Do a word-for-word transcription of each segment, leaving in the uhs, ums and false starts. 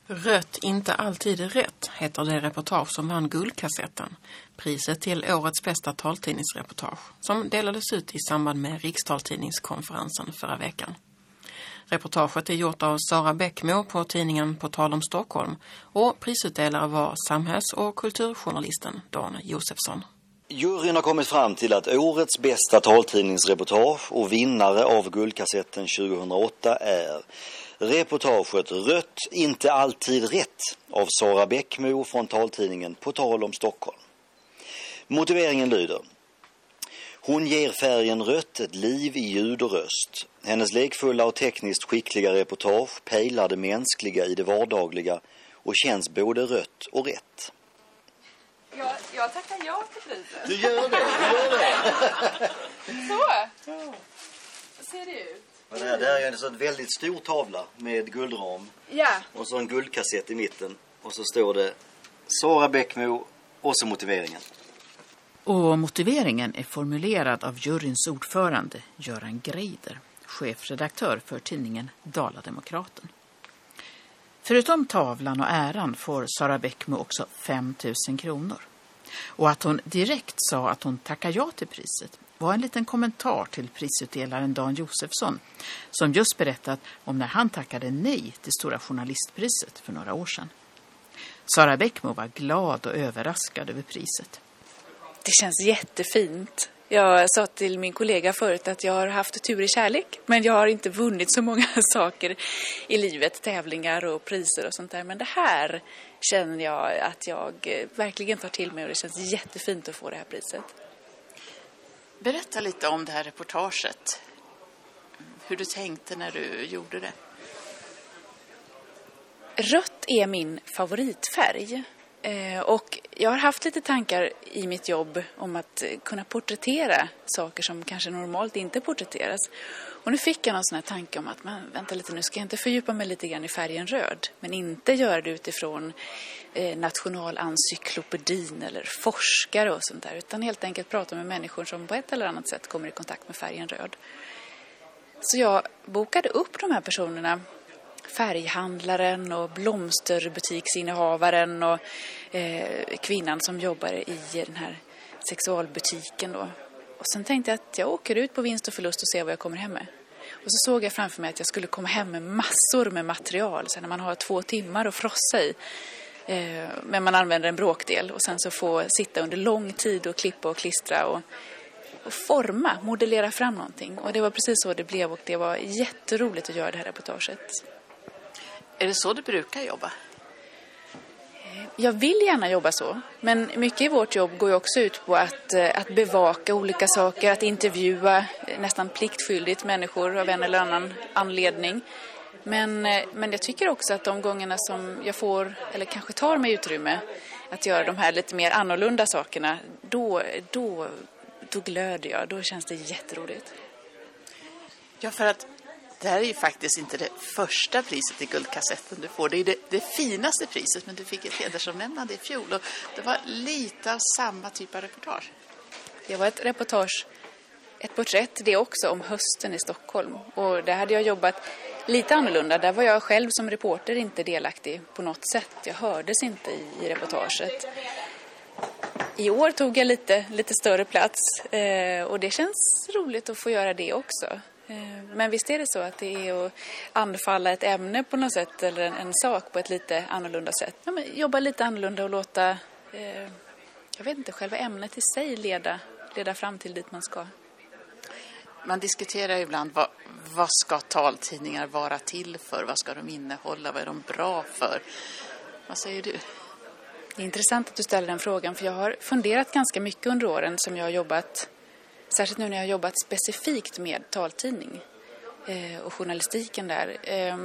Rött inte alltid är rätt heter det reportage som vann Guldkassetten, priset till årets bästa taltidningsreportage, som delades ut i samband med Rikstaltidningskonferensen förra veckan. Reportaget är gjort av Sara Bäckmo på tidningen På tal om Stockholm och prisutdelare var samhälls- och kulturjournalisten Dan Josefsson. Juryn har kommit fram till att årets bästa taltidningsreportage och vinnare av Guldkassetten tjugohundraåtta är reportaget Rött inte alltid rätt av Sara Bäckmo från taltidningen På tal om Stockholm. Motiveringen lyder: hon ger färgen rött ett liv i ljud och röst. Hennes lekfulla och tekniskt skickliga reportage pejlar det mänskliga i det vardagliga och känns både rött och rätt. Jag, jag tackar ja till priset. Du gör det, du gör det. Så, ser det ut. Det här, det här är en sån väldigt stor tavla med guldram. Ja. Och så en guldkassett i mitten. Och så står det Sara Bäckmo och så motiveringen. Och motiveringen är formulerad av juryns ordförande Göran Greider, chefredaktör för tidningen Dala-Demokraten. Förutom tavlan och äran får Sara Bäckmo också fem tusen kronor. Och att hon direkt sa att hon tackar ja till priset var en liten kommentar till prisutdelaren Dan Josefsson, som just berättat om när han tackade nej till Stora journalistpriset för några år sedan. Sara Bäckmo var glad och överraskad över priset. Det känns jättefint. Jag sa till min kollega förut att jag har haft tur i kärlek, men jag har inte vunnit så många saker i livet, tävlingar och priser och sånt där. Men det här känner jag att jag verkligen tar till mig och det känns jättefint att få det här priset. Berätta lite om det här reportaget. Hur du tänkte när du gjorde det. Rött är min favoritfärg. Och jag har haft lite tankar i mitt jobb om att kunna porträttera saker som kanske normalt inte porträtteras. Och nu fick jag någon sån här tanke om att, men, vänta lite, nu ska jag inte fördjupa mig lite grann i färgen röd. Men inte göra det utifrån eh, nationalencyklopedin eller forskare och sånt där. Utan helt enkelt prata med människor som på ett eller annat sätt kommer i kontakt med färgen röd. Så jag bokade upp de här personerna. Färghandlaren och blomsterbutiksinnehavaren och eh, kvinnan som jobbar i den här sexualbutiken då. Och sen tänkte jag att jag åker ut på vinst och förlust och ser vad jag kommer hem med. Och så såg jag framför mig att jag skulle komma hem med massor med material. Så när man har två timmar att frossa i. Eh, men man använder en bråkdel. Och sen så få sitta under lång tid och klippa och klistra och, och forma, modellera fram någonting. Och det var precis så det blev och det var jätteroligt att göra det här reportaget. Är det så du brukar jobba? Jag vill gärna jobba så, men mycket i vårt jobb går ju också ut på att, att bevaka olika saker, att intervjua nästan pliktskyldigt människor av en eller annan anledning. Men, men jag tycker också att de gångerna som jag får, eller kanske tar mig utrymme att göra de här lite mer annorlunda sakerna, då, då, då glöder jag, då känns det jätteroligt. Ja, för att det här är ju faktiskt inte det första priset i Guldkassetten du får. Det är det, det finaste priset, men du fick ett hedersomnämnande i fjol. Och det var lite av samma typ av reportage. Det var ett reportage, ett porträtt, det också om hösten i Stockholm. Och där hade jag jobbat lite annorlunda. Där var jag själv som reporter inte delaktig på något sätt. Jag hördes inte i, i reportaget. I år tog jag lite, lite större plats eh, och det känns roligt att få göra det också. Men visst är det så att det är att anfalla ett ämne på något sätt eller en, en sak på ett lite annorlunda sätt. Ja, men jobba lite annorlunda och låta, eh, jag vet inte, själva ämnet i sig leda, leda fram till dit man ska. Man diskuterar ibland vad, vad ska taltidningar vara till för? Vad ska de innehålla? Vad är de bra för? Vad säger du? Det är intressant att du ställer den frågan, för jag har funderat ganska mycket under åren som jag har jobbat. Särskilt nu när jag har jobbat specifikt med taltidning eh, och journalistiken där. Eh,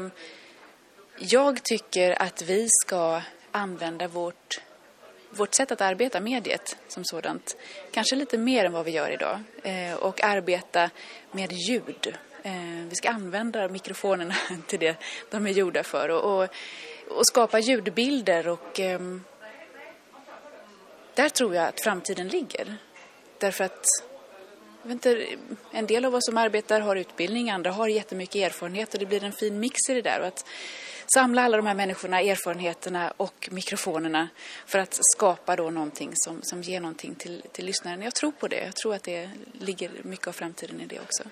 jag tycker att vi ska använda vårt, vårt sätt att arbeta mediet som sådant. Kanske lite mer än vad vi gör idag. Eh, och arbeta med ljud. Eh, vi ska använda mikrofonerna till det de är gjorda för. Och, och, och skapa ljudbilder. Och eh, där tror jag att framtiden ligger. Därför att jag vet inte, en del av oss som arbetar har utbildning, andra har jättemycket erfarenhet och det blir en fin mix i det där. Och att samla alla de här människorna, erfarenheterna och mikrofonerna för att skapa då någonting som, som ger någonting till, till lyssnaren. Jag tror på det. Jag tror att det ligger mycket av framtiden i det också.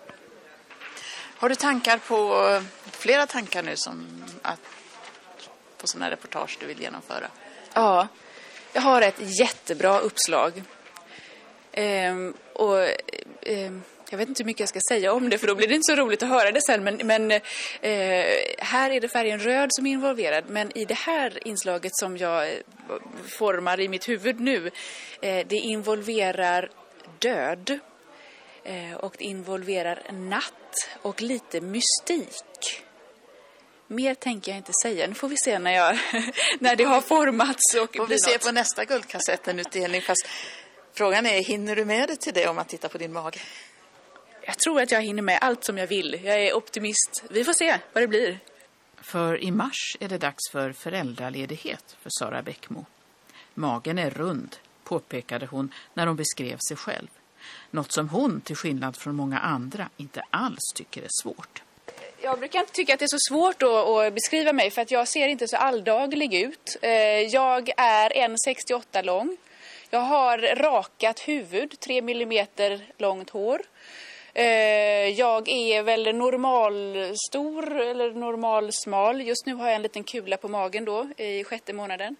Har du tankar på, flera tankar nu som att, på sådana här reportage du vill genomföra? Ja, jag har ett jättebra uppslag. Ehm, och ehm, jag vet inte hur mycket jag ska säga om det, för då blir det inte så roligt att höra det sen. Men, men eh, här är det färgen röd som är involverad. Men i det här inslaget som jag formar i mitt huvud nu, eh, det involverar död. Eh, och det involverar natt och lite mystik. Mer tänker jag inte säga. Nu får vi se när, jag, när det har formats. Och får vi se något på nästa Guldkassetten-utdelning. Fast frågan är, hinner du med det till det om man tittar på din mage? Jag tror att jag hinner med allt som jag vill. Jag är optimist. Vi får se vad det blir. För i mars är det dags för föräldraledighet för Sara Bäckmo. Magen är rund, påpekade hon när hon beskrev sig själv. Något som hon, till skillnad från många andra, inte alls tycker är svårt. Jag brukar inte tycka att det är så svårt att beskriva mig, för att jag ser inte så alldaglig ut. Jag är en komma sextioåtta lång. Jag har rakat huvud, tre millimeter långt hår. Jag är väl normalstor eller normalsmal. Just nu har jag en liten kula på magen då i sjätte månaden.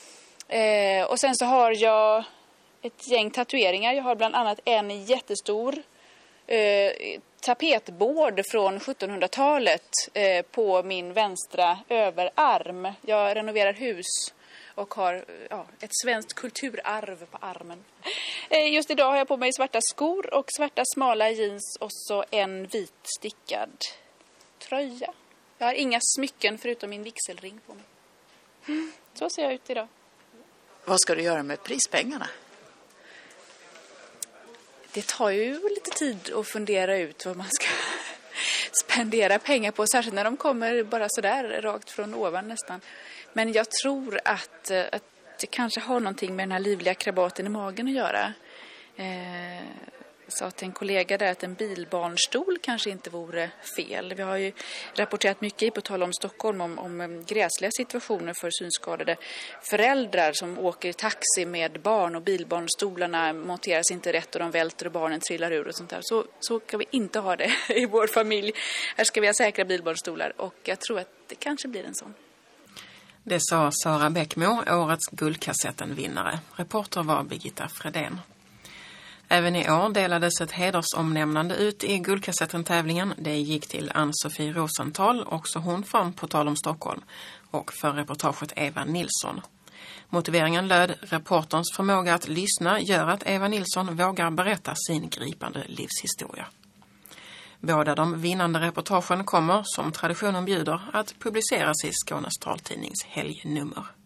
Och sen så har jag ett gäng tatueringar. Jag har bland annat en jättestor eh, tapetbord från sjuttonhundratalet eh, på min vänstra överarm. Jag renoverar hus och har ja, ett svenskt kulturarv på armen. Eh, just idag har jag på mig svarta skor och svarta smala jeans och så en vit stickad tröja. Jag har inga smycken förutom min vigselring på mig. Mm, så ser jag ut idag. Vad ska du göra med prispengarna? Det tar ju lite tid att fundera ut vad man ska spendera pengar på. Särskilt när de kommer bara sådär rakt från ovan nästan. Men jag tror att, att det kanske har någonting med den här livliga krabaten i magen att göra. Eh, jag sa till en kollega där att en bilbarnstol kanske inte vore fel. Vi har ju rapporterat mycket på tal om Stockholm om, om gräsliga situationer för synskadade föräldrar som åker i taxi med barn och bilbarnstolarna monteras inte rätt och de välter och barnen trillar ur och sånt där. Så, så kan vi inte ha det i vår familj. Här ska vi ha säkra bilbarnstolar och jag tror att det kanske blir en sån. Det sa Sara Bäckmo, årets Guldkassetten-vinnare. Reporter var Birgitta Fredén. Även i år delades ett hedersomnämnande ut i Guldkassetten-tävlingen. Det gick till Ann-Sofie Rosenthal, också hon från På tal om Stockholm, och för reportaget Eva Nilsson. Motiveringen löd: reporterns förmåga att lyssna gör att Eva Nilsson vågar berätta sin gripande livshistoria. Båda de vinnande reportagen kommer, som traditionen bjuder, att publiceras i Skånes taltidnings helgnummer.